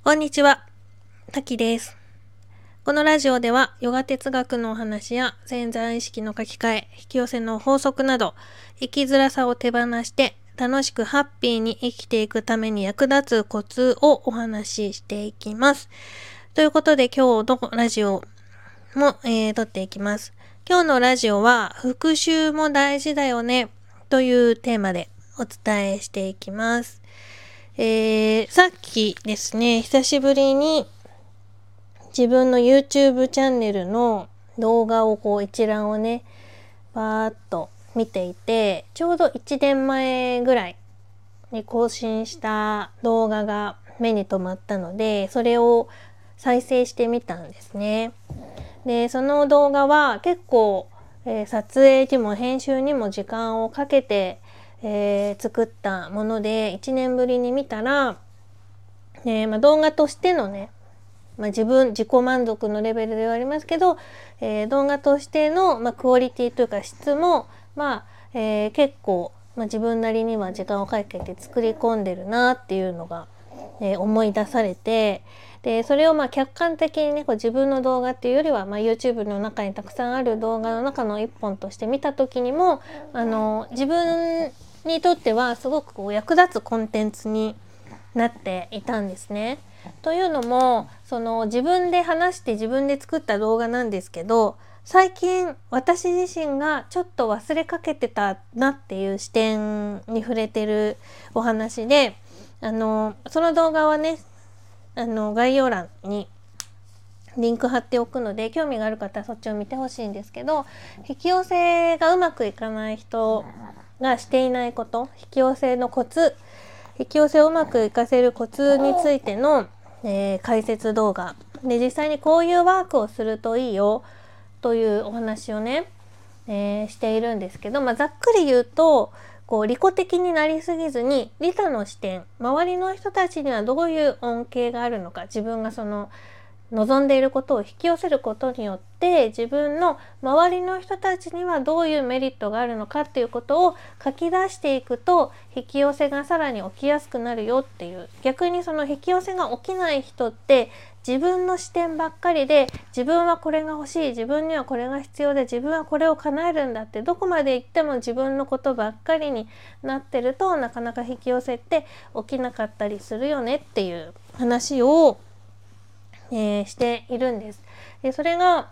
こんにちは、たきです。このラジオではヨガ哲学のお話や潜在意識の書き換え、引き寄せの法則など生きづらさを手放して楽しくハッピーに生きていくために役立つコツをお話ししていきます。ということで今日のラジオも、撮っていきます。今日のラジオは復習も大事だよねというテーマでお伝えしていきます。さっきですね、久しぶりに自分の YouTube チャンネルの動画を一覧をね、バーっと見ていて、ちょうど1年前ぐらいに更新した動画が目に留まったので、それを再生してみたんですね。で、その動画は結構、撮影にも編集にも時間をかけて、作ったもので1年ぶりに見たら、動画としてのね、自己満足のレベルではありますけど、動画としての、クオリティというか質も、結構、自分なりには時間をかけて作り込んでるなっていうのが、思い出されて、でそれを客観的にね自分の動画っていうよりは、YouTube の中にたくさんある動画の中の一本として見た時にも自分にとってはすごく役立つコンテンツになっていたんですね。というのも自分で話して自分で作った動画なんですけど、最近私自身がちょっと忘れかけてたなっていう視点に触れてるお話で、その動画はね概要欄にリンク貼っておくので興味がある方はそっちを見てほしいんですけど、引き寄せがうまくいかない人がしていないこと、引き寄せのコツ、引き寄せをうまくいかせるコツについての、解説動画で、実際にこういうワークをするといいよというお話をね、しているんですけど、ざっくり言うと利己的になりすぎずに利他の視点、周りの人たちにはどういう恩恵があるのか、自分が望んでいることを引き寄せることによって自分の周りの人たちにはどういうメリットがあるのかっていうことを書き出していくと、引き寄せがさらに起きやすくなるよっていう。逆に引き寄せが起きない人って自分の視点ばっかりで、自分はこれが欲しい、自分にはこれが必要で、自分はこれを叶えるんだって、どこまで行っても自分のことばっかりになってると、なかなか引き寄せって起きなかったりするよねっていう話をしているんです。でそれが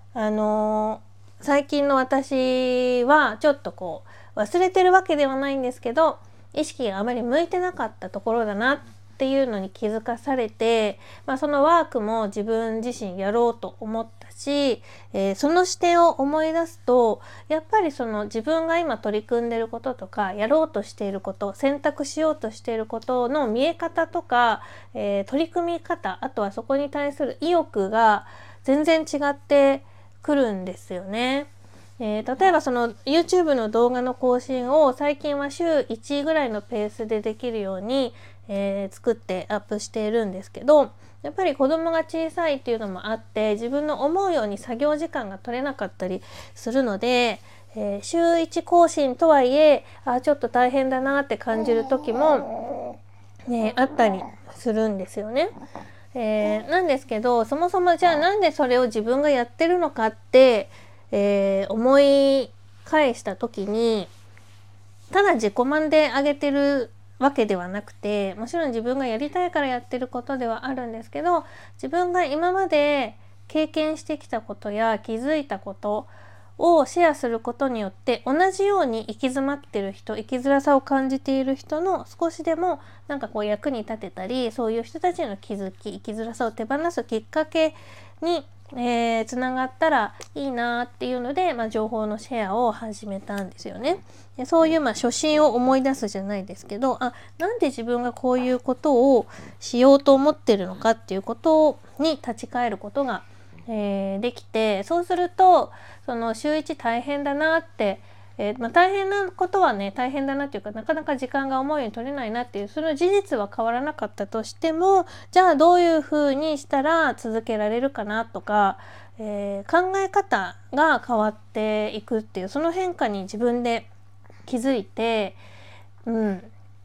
最近の私はちょっと忘れてるわけではないんですけど、意識があまり向いてなかったところだなっていうのに気づかされて、そのワークも自分自身やろうと思ったし、その視点を思い出すと、やっぱり自分が今取り組んでいることとかやろうとしていること、選択しようとしていることの見え方とか、取り組み方、あとはそこに対する意欲が全然違ってくるんですよね。例えばYouTube の動画の更新を最近は週1ぐらいのペースでできるように、作ってアップしているんですけど、やっぱり子供が小さいっていうのもあって自分の思うように作業時間が取れなかったりするので、週1更新とはいえちょっと大変だなって感じる時も、あったりするんですよね。なんですけど、そもそもじゃあなんでそれを自分がやってるのかって、思い返した時に、ただ自己満で上げてるわけではなくて、もちろん自分がやりたいからやってることではあるんですけど、自分が今まで経験してきたことや気づいたことをシェアすることによって、同じように行き詰まってる人、生きづらさを感じている人の少しでも役に立てたり、そういう人たちの気づき、生きづらさを手放すきっかけにつながったらいいなっていうので、情報のシェアを始めたんですよね。でそういう初心を思い出すじゃないですけど、なんで自分がこういうことをしようと思ってるのかっていうことに立ち返ることが、できて、そうすると週1大変だなって、大変なことはね大変だなっていうか、なかなか時間が思うように取れないなっていうその事実は変わらなかったとしても、じゃあどういうふうにしたら続けられるかなとか、考え方が変わっていくっていう、その変化に自分で気づいて、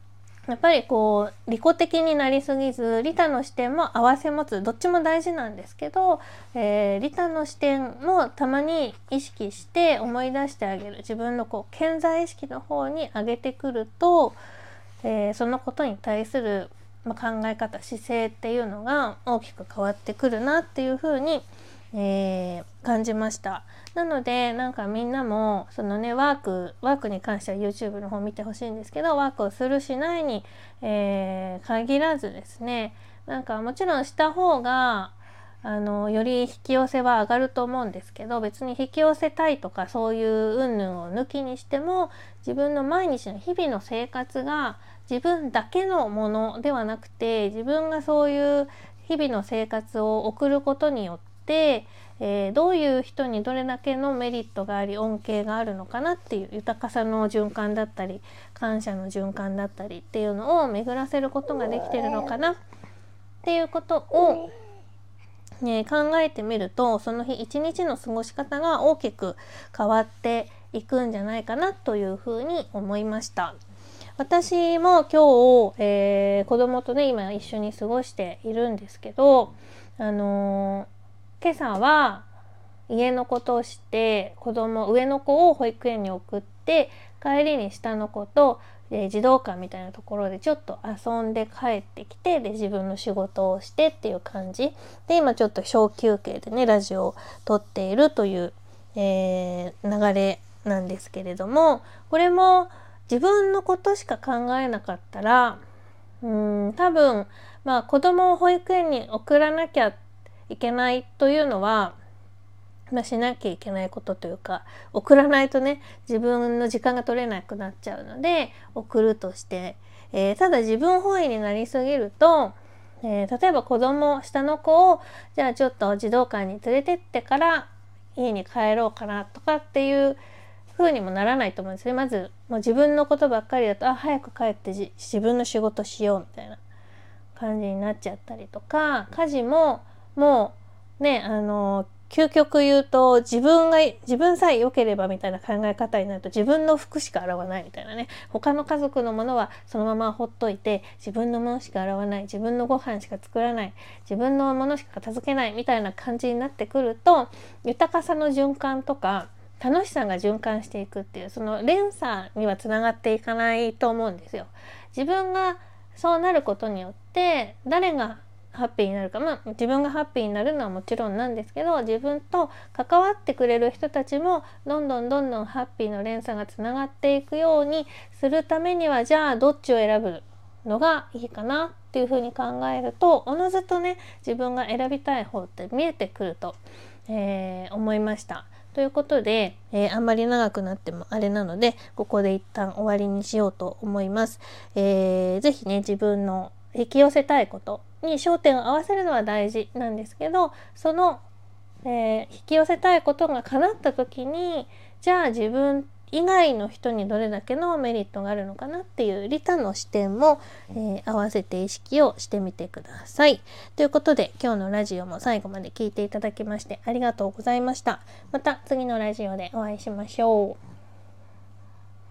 やっぱりこう利己的になりすぎず、利他の視点も併せ持つ、どっちも大事なんですけど、利他の視点もたまに意識して思い出してあげる、自分のこう顕在意識の方に上げてくると、そのことに対する、考え方、姿勢っていうのが大きく変わってくるなっていうふうに、感じました。なのでなんかみんなもそのねワークに関しては YouTube の方見てほしいんですけど、ワークをするしないに、限らずですね、なんかもちろんした方がより引き寄せは上がると思うんですけど、別に引き寄せたいとかそういう云々を抜きにしても、自分の毎日の日々の生活が自分だけのものではなくて、自分がそういう日々の生活を送ることによってどういう人にどれだけのメリットがあり恩恵があるのかなっていう、豊かさの循環だったり感謝の循環だったりっていうのを巡らせることができているのかなっていうことを、考えてみると、その日一日の過ごし方が大きく変わっていくんじゃないかなというふうに思いました。私も今日、子供とね今一緒に過ごしているんですけど、今朝は家のことをして上の子を保育園に送って、帰りに下の子と児童館みたいなところでちょっと遊んで帰ってきて、で自分の仕事をしてっていう感じで、今ちょっと小休憩でねラジオを撮っているという、流れなんですけれども、これも自分のことしか考えなかったら多分子供を保育園に送らなきゃいけないというのは、しなきゃいけないことというか、送らないとね自分の時間が取れなくなっちゃうので送るとして、ただ自分本位になりすぎると、例えば下の子をじゃあちょっと児童館に連れてってから家に帰ろうかなとかっていう風にもならないと思うんですね。まずもう自分のことばっかりだと早く帰って自分の仕事しようみたいな感じになっちゃったりとか、家事ももうね究極言うと自分さえ良ければみたいな考え方になると、自分の服しか洗わないみたいなね、他の家族のものはそのままほっといて自分のものしか洗わない、自分のご飯しか作らない、自分のものしか片付けないみたいな感じになってくると、豊かさの循環とか楽しさが循環していくっていう、その連鎖にはつながっていかないと思うんですよ。自分がそうなることによって誰がハッピーになるか、自分がハッピーになるのはもちろんなんですけど、自分と関わってくれる人たちもどんどんハッピーの連鎖がつながっていくようにするためには、じゃあどっちを選ぶのがいいかなっていうふうに考えると、おのずとね自分が選びたい方って見えてくると、思いました。ということで、あんまり長くなってもあれなのでここで一旦終わりにしようと思います。ぜひね自分の引き寄せたいことに焦点を合わせるのは大事なんですけど、その、引き寄せたいことが叶った時に、じゃあ自分以外の人にどれだけのメリットがあるのかなっていう利他の視点も、合わせて意識をしてみてください。ということで今日のラジオも最後まで聞いていただきましてありがとうございました。また次のラジオでお会いしましょう。